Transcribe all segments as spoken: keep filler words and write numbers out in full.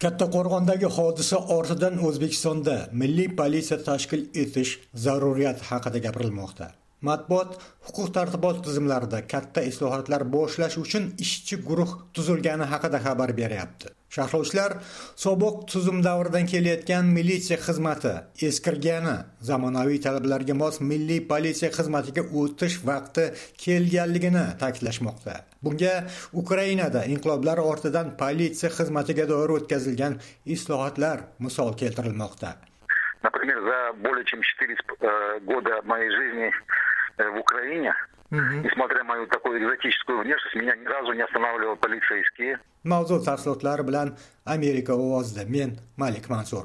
Kattaqo'rg'ondagi hodisa ortidan O'zbekistonda milliy politsiya tashkil etish zaruriyati haqida gapirilmoqda. Matbuot huquq-tartibot tizimlarida katta islohotlar boshlash uchun ishchi guruh tuzilgani haqida xabar beryapti. Sharhlovchilar sobiq tuzum davridan kelayotgan militsiya xizmati eskirgani, zamonaviy talablarga mos milliy politsiya xizmatiga o'tish vaqti kelganligini ta'kidlashmoqda. Bunga Ukrainada inqiloblar ortidan politsiya xizmatiga doir o'tkazilgan islohotlar misol keltirilmoqda. Например, за более чем четыре года моей жизни в Украине, Mm-hmm. несмотря на мою такую экзотическую внешность, меня ни разу не останавливали полицейские. Mavzu tafsilotlari bilan Amerika ovozida men Malik Mansur.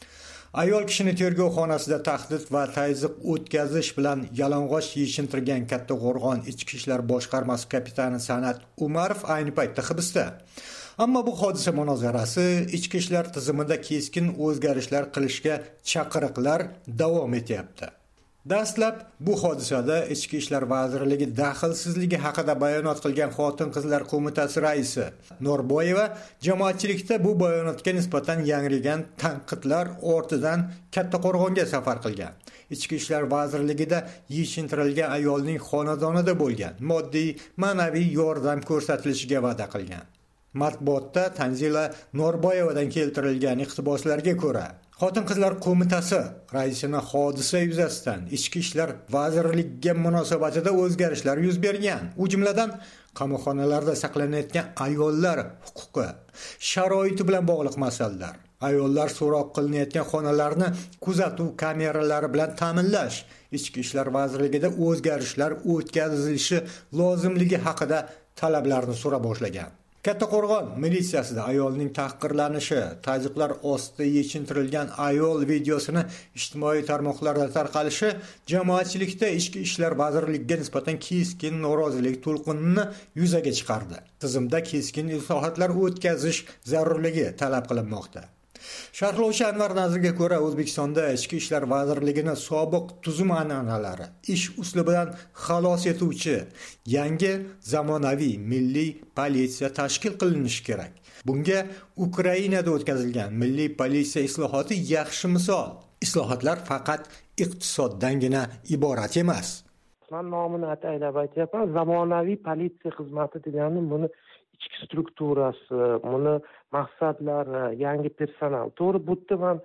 Ayol kishini tergov xonasida tahdid va tazyiq o'tkazish bilan yalang'och yechintirgan Kattaqo'rg'on Ichki ishlar boshqarmasi kapitani San'at Umarov ayni paytda hibsda. Ammo bu hodisa munozarasi ichki ishlar tizimida keskin o'zgarishlar qilishga chaqiriqlar davom etyapti. Dastlab bu hodisada Ichki ishlar vazirligi daxlsizligi haqida bayonot qilgan Xotin-qizlar qo'mitasi raisi Norboyeva jamoatchilikda bu bayonotga nisbatan yangragan tanqidlar ortidan Kattaqo'rg'onga safar qilgan. Ichki ishlar vazirligida yechintirilgan ayolning xonadonida bo'lgan, moddiy, ma'naviy yordam ko'rsatilishiga va'da qilgan. Matbuotda Tanzila Norboyevadan keltirilgan iqtiboslarga ko'ra, Xotin-qizlar qo'mitasi raisini hodisa yuzasidan Ichki ishlar vazirligiga munosabatida o'zgarishlar yuz bergan. U jumladan qamoqxonalarda saqlanayotgan ayollar huquqi, sharoiti bilan bog'liq masalalar, ayollar so'roq qilinayotgan xonalarni kuzatuv kameralari bilan ta'minlash, Ichki ishlar vazirligida o'zgarishlar o'tkazilishi lozimligi haqida talablarni so'ra boshlagan. Kattaqo'rg'on militsiyasida ayolning tahqirlanishi, tazyiqlar ostida yechintirilgan ayol videosini ijtimoiy tarmoqlarda tarqalishi jamoatchilikda Ichki ishlar vazirligiga nisbatan keskin norozilik to'lqinini yuzaga chiqardi. Tizimda keskin islohotlar o'tkazish zarurligi talab qilinmoqda. Sharhlovchi Anvar Nazirga ko'ra, O'zbekistonda Ichki ishlar vazirligini sobiq tuzum an'analari, ish uslubidan xalos etuvchi yangi zamonaviy milliy politsiya tashkil qilinishi kerak. Bunga Ukrainada o'tkazilgan milliy politsiya islohoti yaxshi misol. Islohotlar faqat iqtisoddangina iborat emas. Men nomini ataylab aytyapman, zamonaviy politsiya xizmati degani buni ichki strukturasi, buni maqsadlari, yangi personal. To'g'ri, bu yerda men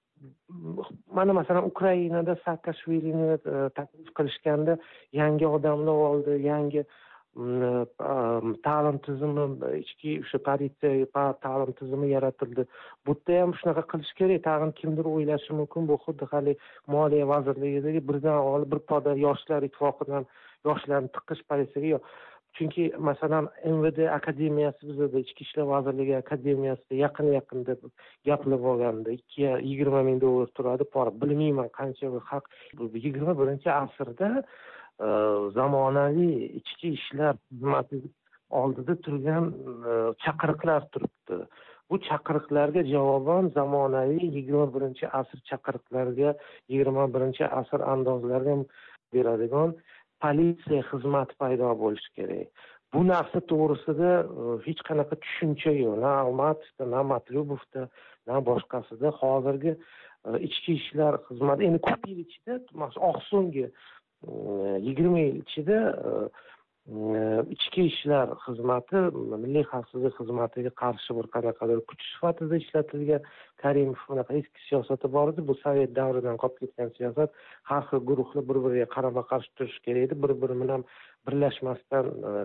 mana masalan Ukrainada Saakashvilini taklif qilishganda yangi odamlar oldi, yangi ta'lim tizimi, ichki o'sha politsiya ta'lim tizimi yaratildi. Bu yerda ham shunaqa qilish kerak. Tag'in kimdir o'ylashi mumkin, bu xuddi hali Moliya vazirligidagi birdan olib bir poda yoshlar ittifoqidan yoshlarni tiqish politsiyaga yo'q. Chunki masalan M V D akademiyasi bizda Ichki ishlar vazirligi akademiyasida yaqin-yaqinda gapilib olganda yigirma ming dollar turadi, pora bilmayman qancha haq. yigirma birinchi asrda zamonaviy ichki ishlar xizmati oldida turgan chaqiriqlar turibdi. Bu chaqiriqlarga javoban zamonaviy yigirma birinchi asr chaqiriqlariga, yigirma birinchi asr andozlariga beradigan politsiya xizmati paydo bo'lishi kerak. Bu narsa to'g'risida hech qanaqa tushuncha yo'q. Na Almatovda, na Matlubovda, na boshqasida hozirgi ichki ishlar xizmati endi ko'p yil ichida, oqso'nggi yigirma yil ichida ichki ishlar xizmati milliy xavfsizlik xizmatiga qarshi bir qanaqadir kuch sifatida ishlatilgan. Karimov bunaqa eski siyosati bor edi. Bu Sovet davridan qolib ketgan siyosat. Har xil guruhlar bir-biriga qarama-qarshi turish kerak edi. Bir-biri bilan birlashmasdan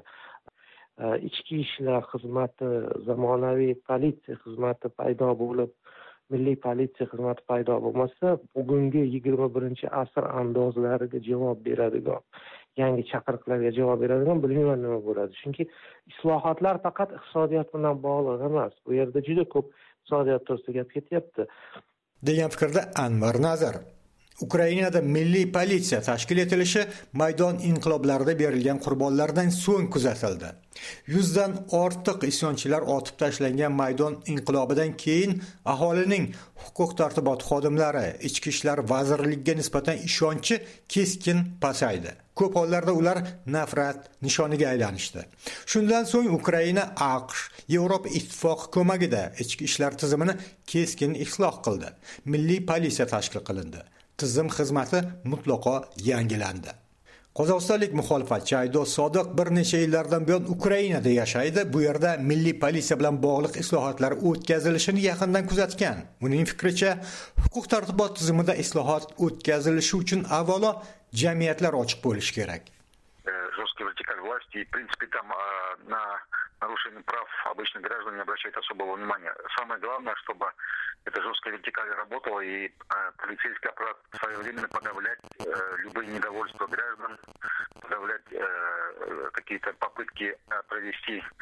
ichki ishlar xizmati, zamonaviy politsiya xizmati paydo bo'lib, milliy politsiya xizmati paydo bo'lmasa, bugungi yigirma birinchi asr andozlariga javob beradigan, yangi chaqiriqlarga javob beradigan bilmayman nima bo'ladi. Chunki islohotlar faqat iqtisodiyot bilan bog'liq emas. Bu yerda juda ko'p iqtisodiyot to'g'risida gap ketyapti. Degan fikrda Anvar Nazir. Ukrainada milliy politsiya tashkil etilishi maydon inqiloblarida berilgan qurbonlardan so'ng kuzatildi. Yuzdan ortiq isyonchilar otib tashlangan maydon inqilobidan keyin aholining huquq-tartibot xodimlari Ichki ishlar vazirligiga nisbatan ishonchi keskin pasaydi. Ko'p hollarda ular nafrat nishoniga aylanishdi. Shundan so'ng Ukraina AQSh, Yevropa Ittifoqi ko'magida ichki ishlar tizimini keskin isloh qildi. Milliy politsiya tashkil qilindi. Tizim xizmati mutlaqo yangilandi. Qozog'istonlik muxolifatchi Aydos Sodiq bir necha yillardan buyon Ukrainada yashaydi. Bu yerda milliy politsiya bilan bog'liq islohotlar o'tkazilishini yaqindan kuzatgan. Uning fikricha, huquq-tartibot tizimida islohot o'tkazilishi uchun avvalo jamiyatlar ochiq bo'lishi kerak. Жесткая вертикаль власти, и, в принципе, там э, на нарушение прав обычных граждан не обращают особого внимания. Самое главное, чтобы эта жесткая вертикаль работала, и э, полицейский аппарат своевременно подавлять э, любые недовольства граждан, подавлять э, какие-то попытки э, провести э,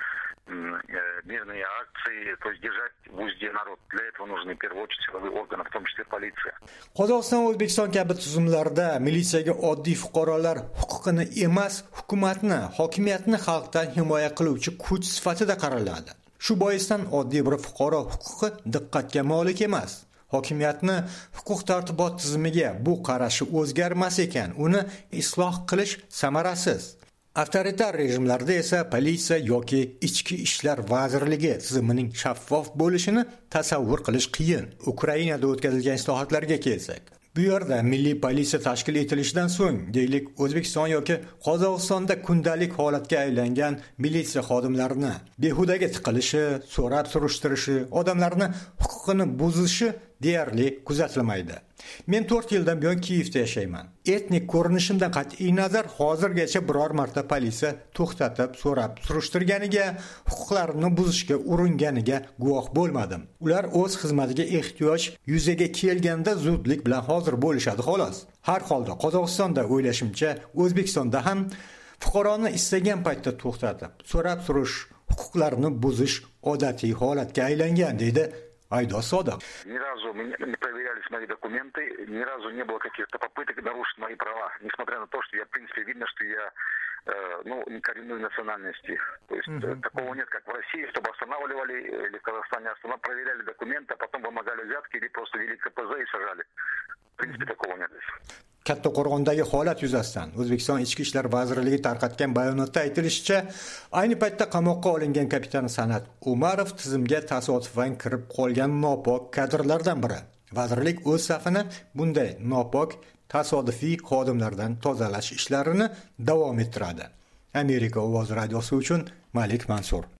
мирные акции, то есть держать в узде народ. Для этого нужны, в первую очередь, силовые органы, в том числе полиция. Qozog'iston, O'zbekiston kabi tuzumlarda militsiyaga oddiy fuqarolar huquqini emas, hukumatni, hokimiyatni xalqdan himoya qiluvchi kuch sifatida qaraladi. Shu boisdan oddiy bir fuqaro huquqi diqqatga molik emas. Hokimiyatni huquq-tartibot tizimiga bu qarashi o'zgarmas ekan, uni isloh qilish samarasiz. Avtoritar rejimlarda esa politsiya yoki ichki ishlar vazirligi tizimining shaffof bo'lishini tasavvur qilish qiyin. Ukrainada o'tkazilgan islohotlarga kelsak, bu yerda milliy politsiya tashkil etilishidan so'ng, deylik, O'zbekiston yoki Qozog'istonda kundalik holatga aylangan militsiya xodimlarini behudaga tiqilishi, so'rab surishtirishi, odamlarni huquqini buzishi deyarli kuzatilmaydi. Men to'rt yildan buyon Kiyevda yashayman. Etnik ko'rinishimdan qat'iy nazar hozirgacha biror marta politsiya to'xtatib, so'rab surishtirganiga, huquqlarimni buzishga uringaniga guvoh bo'lmadim. Ular o'z xizmatiga ehtiyoj yuzaga kelganda zudlik bilan hozir bo'lishadi xolos. Har holda Qozog'istonda o'ylashimcha, O'zbekistonda ham fuqaroni istagan paytda to'xtatib, so'rab surish, huquqlarini buzish odatiy holatga aylangan, deydi Aydos Sodiq. Ни разу не проверялись мои документы, ни разу не было каких-то попыток нарушить мои права, несмотря на то, что я, в принципе, видно, что я э, ну, коренной национальности. То есть mm-hmm. такого нет, как в России, чтобы останавливали, или в Казахстане останавливали, проверяли документы, а потом вымогали взятки или просто вели КПЗ и сажали. В принципе, mm-hmm. такого нет. Kattaqo'rg'ondagi holat yuzasidan O'zbekiston Ichki ishlar vazirligi tarqatgan bayonotda aytilishicha, ayni paytda qamoqqa olingan kapitan San'at Umarov tizimga tasodifan kirib qolgan nopok kadrlardan biri. Vazirlik o'z safini bunday nopok tasodifiy xodimlardan tozalash ishlarini davom ettiradi. Amerika ovozi radiosi uchun Malik Mansur.